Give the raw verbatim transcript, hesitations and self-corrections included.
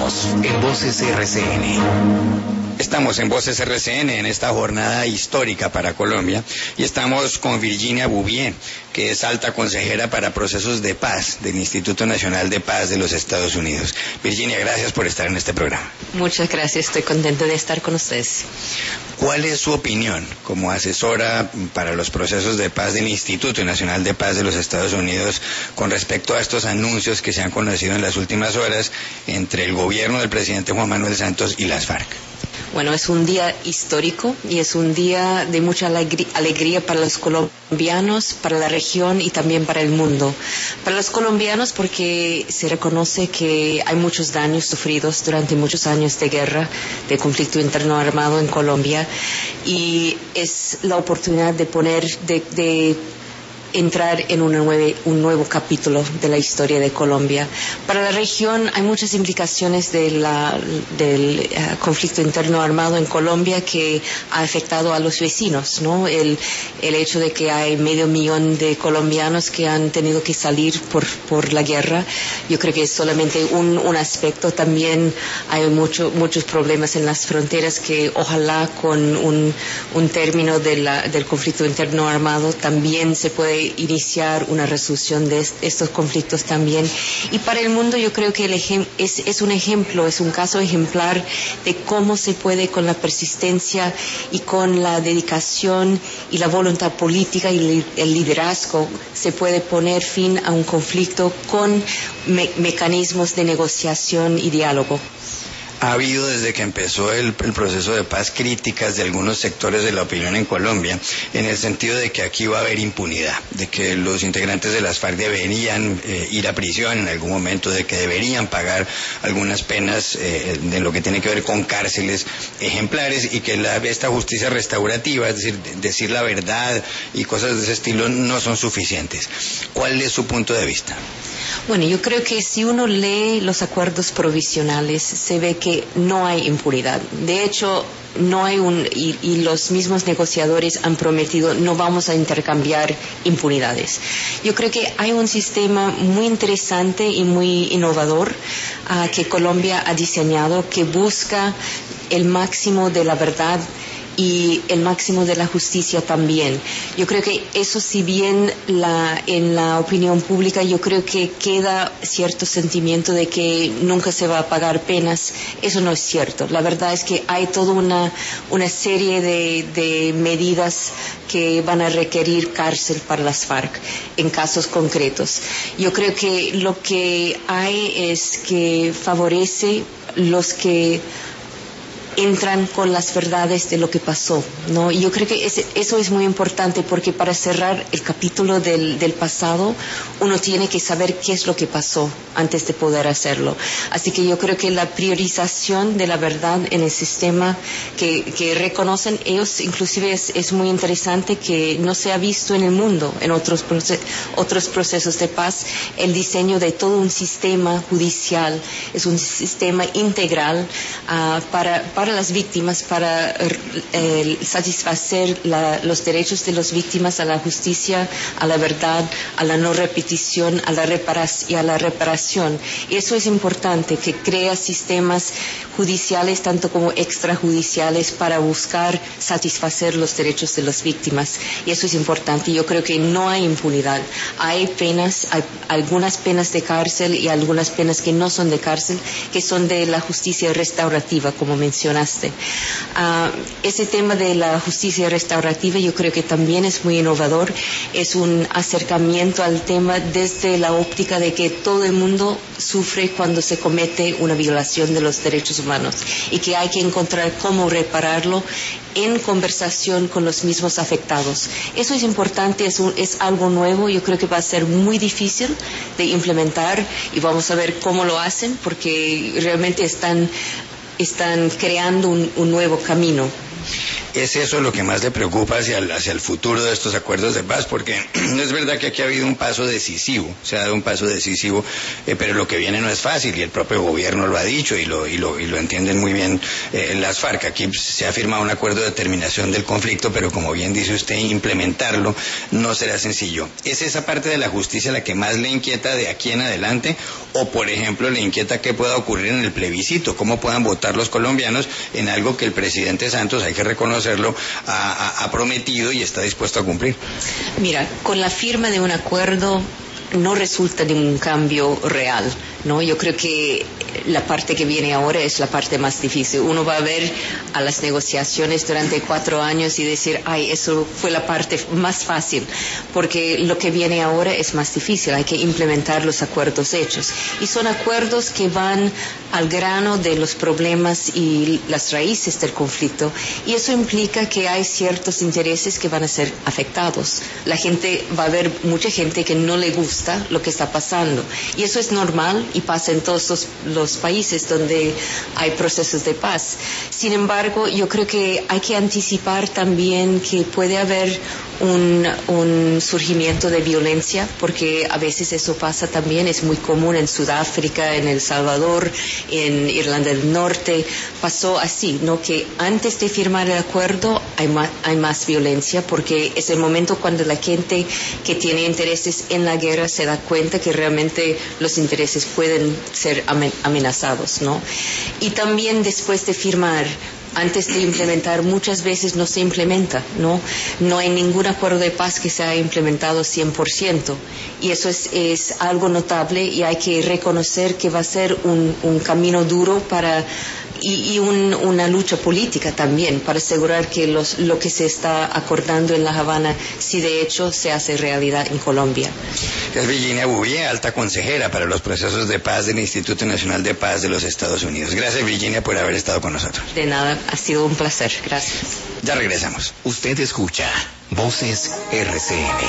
Continuamos en Voces R C N. Estamos en Voces R C N en esta jornada histórica para Colombia y estamos con Virginia Bouvier, que es alta consejera para procesos de paz del Instituto Nacional de Paz de los Estados Unidos. Virginia, gracias por estar en este programa. Muchas gracias, estoy contenta de estar con ustedes. ¿Cuál es su opinión como asesora para los procesos de paz del Instituto Nacional de Paz de los Estados Unidos con respecto a estos anuncios que se han conocido en las últimas horas entre el gobierno del presidente Juan Manuel Santos y las FARC? Bueno, es un día histórico y es un día de mucha alegría, alegría para los colombianos, para la región y también para el mundo. Para los colombianos porque se reconoce que hay muchos daños sufridos durante muchos años de guerra, de conflicto interno armado en Colombia, y es la oportunidad de poner, de, de entrar en una nueve, un nuevo capítulo de la historia de Colombia. Para la región hay muchas implicaciones de la, del uh, conflicto interno armado en Colombia que ha afectado a los vecinos, ¿no? El, el hecho de que hay medio millón de colombianos que han tenido que salir por, por la guerra, yo creo que es solamente un, un aspecto. También hay mucho, muchos problemas en las fronteras que ojalá con un, un término de la, del conflicto interno armado también se puede iniciar una resolución de est estos conflictos también. Y para el mundo yo creo que el es, es un ejemplo, es un caso ejemplar de cómo se puede con la persistencia y con la dedicación y la voluntad política y el liderazgo se puede poner fin a un conflicto con me mecanismos de negociación y diálogo. Ha habido desde que empezó el, el proceso de paz críticas de algunos sectores de la opinión en Colombia, en el sentido de que aquí va a haber impunidad, de que los integrantes de las FARC deberían eh, ir a prisión en algún momento, de que deberían pagar algunas penas eh, de lo que tiene que ver con cárceles ejemplares y que la, esta justicia restaurativa, es decir, decir la verdad y cosas de ese estilo no son suficientes. ¿Cuál es su punto de vista? Bueno, yo creo que si uno lee los acuerdos provisionales se ve que no hay impunidad. De hecho, no hay un y, y los mismos negociadores han prometido no vamos a intercambiar impunidades. Yo creo que hay un sistema muy interesante y muy innovador uh, que Colombia ha diseñado que busca el máximo de la verdad y el máximo de la justicia también. Yo creo que eso, si bien la, en la opinión pública yo creo que queda cierto sentimiento de que nunca se va a pagar penas, eso no es cierto. La verdad es que hay toda una, una serie de, de medidas que van a requerir cárcel para las FARC en casos concretos. Yo creo que lo que hay es que favorece los que entran con las verdades de lo que pasó, ¿no? Y yo creo que ese, eso es muy importante porque para cerrar el capítulo del, del pasado uno tiene que saber qué es lo que pasó antes de poder hacerlo. Así que yo creo que la priorización de la verdad en el sistema que, que reconocen ellos, inclusive es, es muy interesante que no se ha visto en el mundo, en otros, proces otros procesos de paz, el diseño de todo un sistema judicial, es un sistema integral uh, para, para para las víctimas, para eh, satisfacer la, los derechos de las víctimas a la justicia, a la verdad, a la no repetición, a la reparación y a la reparación. Y eso es importante, que crea sistemas judiciales tanto como extrajudiciales para buscar satisfacer los derechos de las víctimas. Y eso es importante. Yo creo que no hay impunidad. Hay penas, hay algunas penas de cárcel y algunas penas que no son de cárcel, que son de la justicia restaurativa, como mencioné. Uh, ese tema de la justicia restaurativa yo creo que también es muy innovador, es un acercamiento al tema desde la óptica de que todo el mundo sufre cuando se comete una violación de los derechos humanos y que hay que encontrar cómo repararlo en conversación con los mismos afectados. Eso es importante, es, un, es algo nuevo, yo creo que va a ser muy difícil de implementar y vamos a ver cómo lo hacen porque realmente están están creando un, un nuevo camino. ¿Es eso lo que más le preocupa hacia el, hacia el futuro de estos acuerdos de paz? Porque no es verdad que aquí ha habido un paso decisivo, se ha dado un paso decisivo, eh, pero lo que viene no es fácil y el propio gobierno lo ha dicho y lo, y lo, y lo entienden muy bien eh, las FARC. Aquí se ha firmado un acuerdo de terminación del conflicto, pero como bien dice usted, implementarlo no será sencillo. ¿Es esa parte de la justicia la que más le inquieta de aquí en adelante? O, por ejemplo, le inquieta qué pueda ocurrir en el plebiscito, cómo puedan votar los colombianos en algo que el presidente Santos, hay que reconocerlo, ha, ha, ha prometido y está dispuesto a cumplir? Mira, con la firma de un acuerdo no resulta ningún cambio real, ¿no? Yo creo que la parte que viene ahora es la parte más difícil. Uno va a ver a las negociaciones durante cuatro años y decir, ay, eso fue la parte más fácil, porque lo que viene ahora es más difícil. Hay que implementar los acuerdos hechos. Y son acuerdos que van al grano de los problemas y las raíces del conflicto. Y eso implica que hay ciertos intereses que van a ser afectados. La gente, va a haber mucha gente que no le gusta lo que está pasando. Y eso es normal y pasa en todos los, los países donde hay procesos de paz. Sin embargo, yo creo que hay que anticipar también que puede haber un, un surgimiento de violencia, porque a veces eso pasa también, es muy común en Sudáfrica, en El Salvador, en Irlanda del Norte. Pasó así, ¿no? Que antes de firmar el acuerdo hay más, hay más violencia, porque es el momento cuando la gente que tiene intereses en la guerra se da cuenta que realmente los intereses pueden ser amenazados, ¿no? Y también después de firmar, antes de implementar, muchas veces no se implementa, ¿no? No hay ningún acuerdo de paz que se haya implementado cien por ciento. Y eso es, es algo notable y hay que reconocer que va a ser un, un camino duro para y, y un, una lucha política también para asegurar que los, lo que se está acordando en La Habana, si de hecho se hace realidad en Colombia. Es Virginia Bouvier, alta consejera para los procesos de paz del Instituto Nacional de Paz de los Estados Unidos. Gracias, Virginia, por haber estado con nosotros. De nada, ha sido un placer. Gracias. Ya regresamos. Usted escucha Voces R C N.